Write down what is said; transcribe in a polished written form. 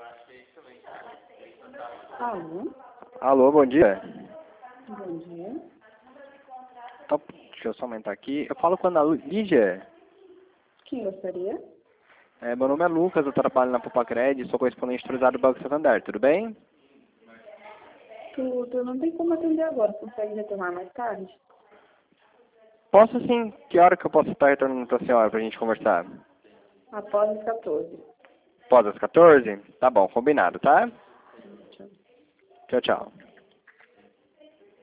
Alô? Alô, bom dia. Bom dia. Então, deixa eu só aumentar aqui. Eu falo com a Ana Lídia. Quem gostaria? Meu nome é Lucas, eu trabalho na Popacred, sou correspondente autorizado do Banco Santander, tudo bem? Tudo. Não tem como atender agora. Você consegue retomar mais tarde? Posso sim. Que hora que eu posso estar retornando para a senhora para a gente conversar? Após as 14. Após as 14? Tá bom, combinado, tá? Tchau. Tchau, tchau.